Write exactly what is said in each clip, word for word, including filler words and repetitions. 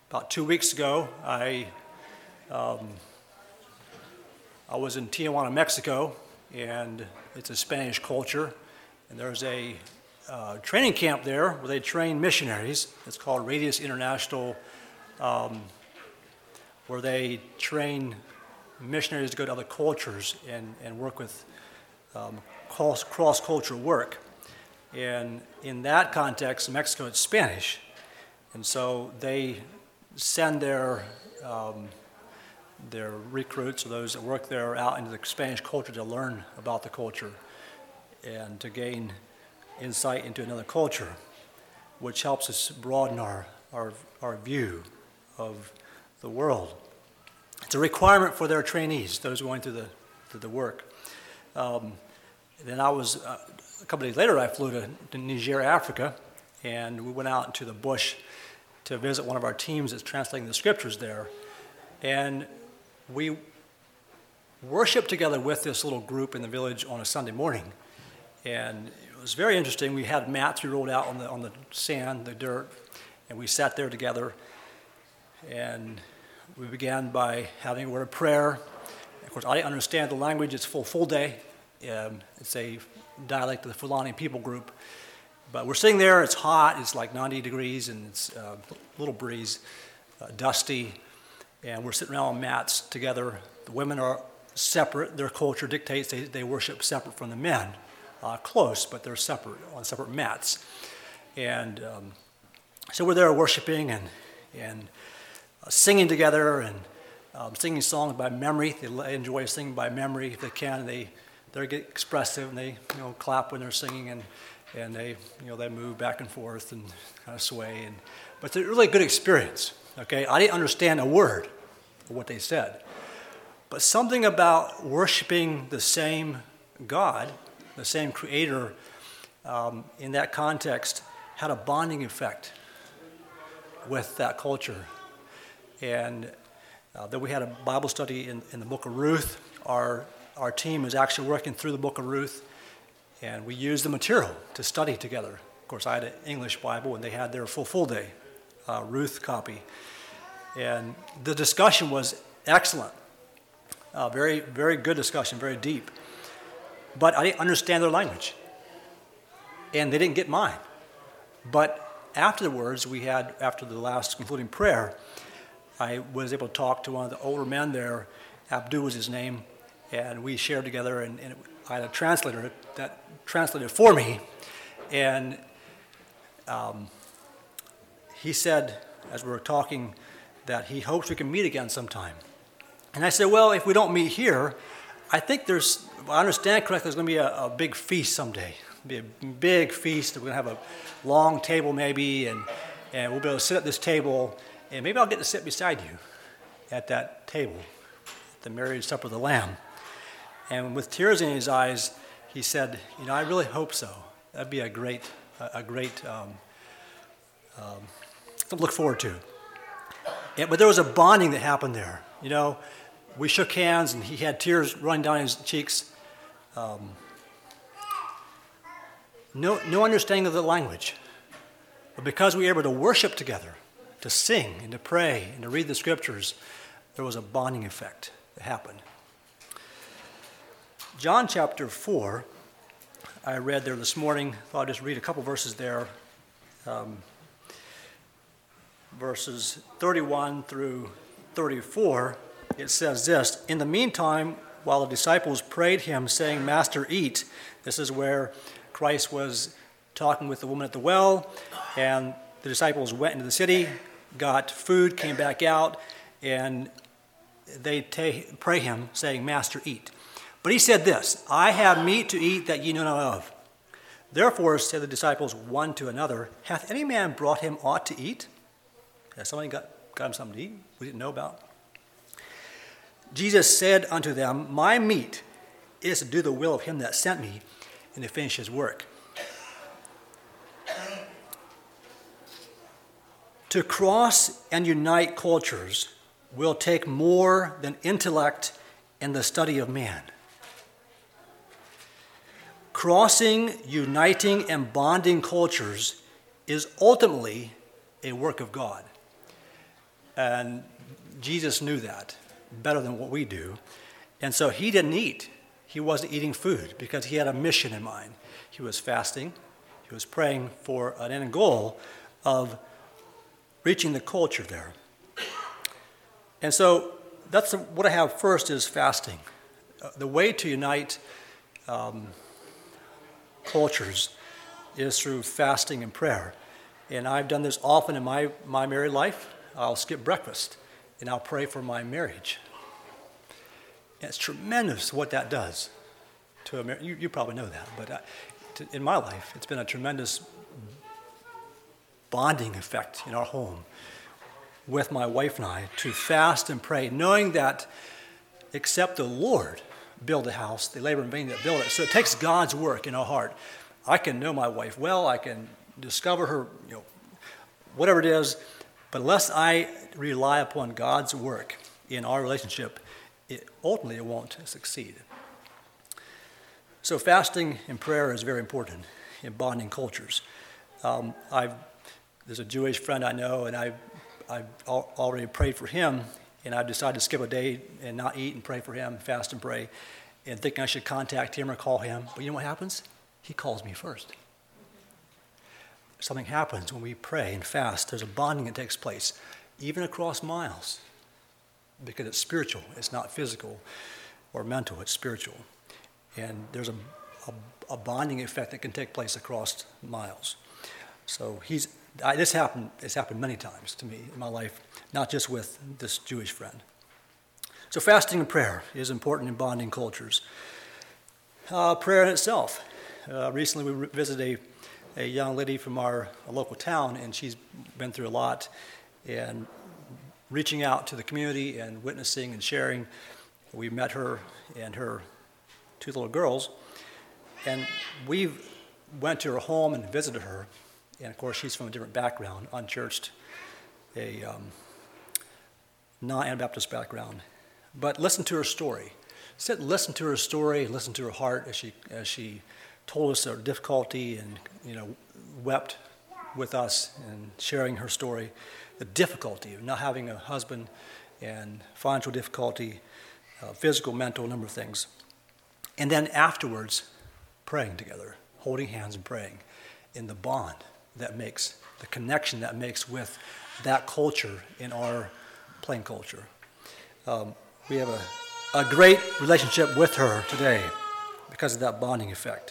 About two weeks ago, I um, I was in Tijuana, Mexico, and it's a Spanish culture, and there's a uh, training camp there where they train missionaries. It's called Radius International, um, where they train missionaries to go to other cultures and, and work with um, cross, cross-cultural work. And in that context, Mexico is Spanish, and so they send their um, their recruits or those that work there out into the Spanish culture to learn about the culture and to gain insight into another culture, which helps us broaden our our, our view of the world. It's a requirement for their trainees, those going through the through the work. Um, then I was uh, a couple of days later. I flew to, to Niger, Africa, and we went out into the bush to visit one of our teams that's translating the scriptures there. And we worshiped together with this little group in the village on a Sunday morning. And it was very interesting. We had mats we rolled out on the on the sand, the dirt, and we sat there together. And we began by having a word of prayer. Of course, I didn't understand the language. It's full full day. Um, it's a dialect of the Fulani people group. But we're sitting there, it's hot, it's like ninety degrees, and it's uh, a little breeze, uh, dusty, and we're sitting around on mats together. The women are separate. Their culture dictates they, they worship separate from the men. Uh, close, but they're separate, on separate mats. And um, so we're there worshiping and, and uh, singing together and um, singing songs by memory. They enjoy singing by memory if they can. They, they get expressive, and they you know clap when they're singing, and and they, you know, they move back and forth and kind of sway. And but it's a really good experience. Okay, I didn't understand a word of what they said, but something about worshiping the same God, the same Creator, um, in that context, had a bonding effect with that culture. And uh, then we had a Bible study in, in the Book of Ruth. Our our team is actually working through the Book of Ruth. And we used the material to study together. Of course, I had an English Bible, and they had their full, full day uh, Ruth copy. And the discussion was excellent. Uh, very, very good discussion, very deep. But I didn't understand their language. And they didn't get mine. But afterwards, we had, after the last concluding prayer, I was able to talk to one of the older men there. Abdul was his name. And we shared together, and, and I had a translator that translated for me, and um, he said, as we were talking, that he hopes we can meet again sometime. And I said, well, if we don't meet here, I think there's, if I understand correctly, there's going to be a, a big feast someday. It'll be a big feast. We're going to have a long table maybe, and, and we'll be able to sit at this table, and maybe I'll get to sit beside you at that table, at the marriage supper of the Lamb. And with tears in his eyes, he said, you know, I really hope so. That'd be a great, a great, um, um, to look forward to. Yeah, but there was a bonding that happened there. You know, we shook hands, and he had tears running down his cheeks. Um, no, no understanding of the language. But because we were able to worship together, to sing and to pray and to read the scriptures, there was a bonding effect that happened. John chapter four, I read there this morning. Thought I'd just read a couple verses there. Um, verses thirty-one through thirty-four, it says this, in the meantime, while the disciples prayed him, saying, Master, eat. This is where Christ was talking with the woman at the well, and the disciples went into the city, got food, came back out, and they ta- pray him, saying, Master, eat. But he said this, I have meat to eat that ye know not of. Therefore said the disciples one to another, hath any man brought him aught to eat? Has somebody got, got him something to eat we didn't know about? Jesus said unto them, my meat is to do the will of him that sent me and to finish his work. To cross and unite cultures will take more than intellect and the study of man. Crossing, uniting, and bonding cultures is ultimately a work of God. And Jesus knew that better than what we do. And so he didn't eat. He wasn't eating food because he had a mission in mind. He was fasting. He was praying for an end goal of reaching the culture there. And so that's the, what I have first is fasting. Uh, the way to unite um, cultures is through fasting and prayer. And I've done this often in my, my married life. I'll skip breakfast and I'll pray for my marriage. And it's tremendous what that does to a marriage. You, you probably know that, but I, to, in my life, it's been a tremendous bonding effect in our home with my wife and I to fast and pray, knowing that except the Lord build a house, they labor in vain that build it. So it takes God's work in our heart. I can know my wife well, I can discover her, you know, whatever it is, but unless I rely upon God's work in our relationship, it ultimately it won't succeed. So fasting and prayer is very important in bonding cultures. Um, I've there's a Jewish friend I know, and I've I've al- already prayed for him, and I've decided to skip a day and not eat and pray for him, fast and pray, and thinking I should contact him or call him. But you know what happens? He calls me first. Something happens when we pray and fast. There's a bonding that takes place, even across miles, because it's spiritual. It's not physical or mental. It's spiritual. And there's a, a, a bonding effect that can take place across miles. So he's I, this happened. It's happened many times to me in my life, not just with this Jewish friend. So fasting and prayer is important in bonding cultures. Uh, prayer in itself. Uh, recently, we visited a, a young lady from our local town, and she's been through a lot. And reaching out to the community and witnessing and sharing, we met her and her two little girls, and we went to her home and visited her. And of course, she's from a different background, unchurched, a um, non-Anabaptist background. But listen to her story. Sit and listen to her story, listen to her heart as she as she told us her difficulty and, you know, wept with us and sharing her story, the difficulty of not having a husband and financial difficulty, uh, physical, mental, a number of things. And then afterwards, praying together, holding hands and praying in the bond that makes, the connection that makes with that culture in our plain culture. Um, we have a, a great relationship with her today because of that bonding effect.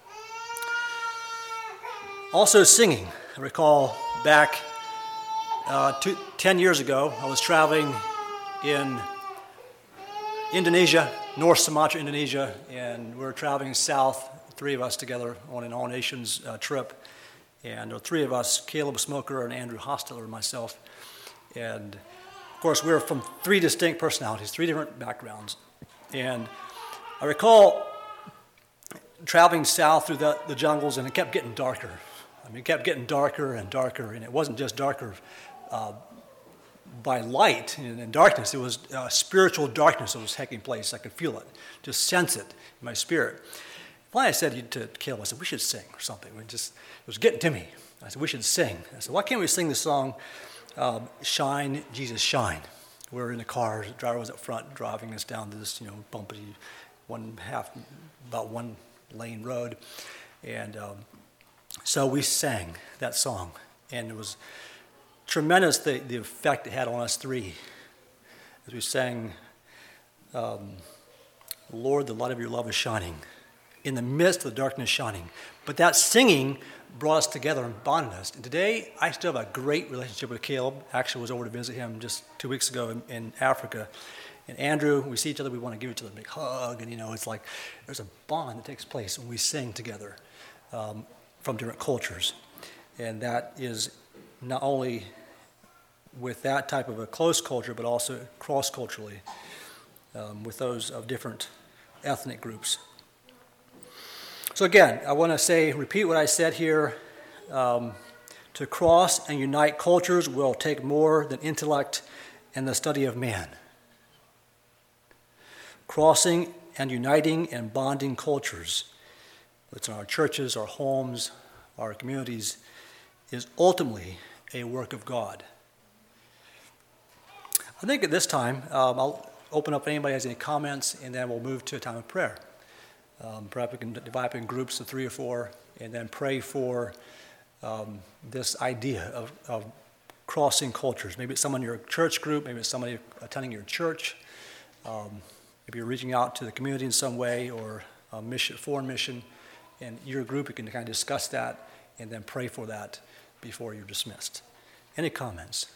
Also singing. I recall back uh, two, ten years ago, I was traveling in Indonesia, North Sumatra, Indonesia, and we were traveling south, three of us together on an all nations uh, trip. And there were three of us, Caleb Smoker and Andrew Hostler and myself. And of course, we were from three distinct personalities, three different backgrounds. And I recall traveling south through the, the jungles, and it kept getting darker. I mean, it kept getting darker and darker, and it wasn't just darker uh, by light and, and darkness. It was uh, spiritual darkness that was taking place. I could feel it, just sense it in my spirit. Finally, I said to Caleb, I said, we should sing or something. We just, it was getting to me. I said, we should sing. I said, why can't we sing the song, um, Shine, Jesus, Shine? We were in the car. The driver was up front driving us down this, you know, bumpy, one half, about one lane road. And um, so we sang that song. And it was tremendous, the, the effect it had on us three. As we sang, um, Lord, the light of your love is shining. In the midst of the darkness shining. But that singing brought us together and bonded us. And today, I still have a great relationship with Caleb. Actually, I was over to visit him just two weeks ago in, in Africa. And Andrew, we see each other, we want to give each other a big hug. And, you know, it's like there's a bond that takes place when we sing together um, from different cultures. And that is not only with that type of a close culture, but also cross-culturally um, with those of different ethnic groups. So again, I want to say, repeat what I said here. Um, to cross and unite cultures will take more than intellect and the study of man. Crossing and uniting and bonding cultures, whether it's in our churches, our homes, our communities, is ultimately a work of God. I think at this time, um, I'll open up if anybody has any comments, and then we'll move to a time of prayer. Um, perhaps we can divide up in groups of three or four, and then pray for um, this idea of, of crossing cultures. Maybe it's someone in your church group, maybe it's somebody attending your church, um, maybe you're reaching out to the community in some way, or a mission, foreign mission, and your group, you can kind of discuss that and then pray for that before you're dismissed. Any comments?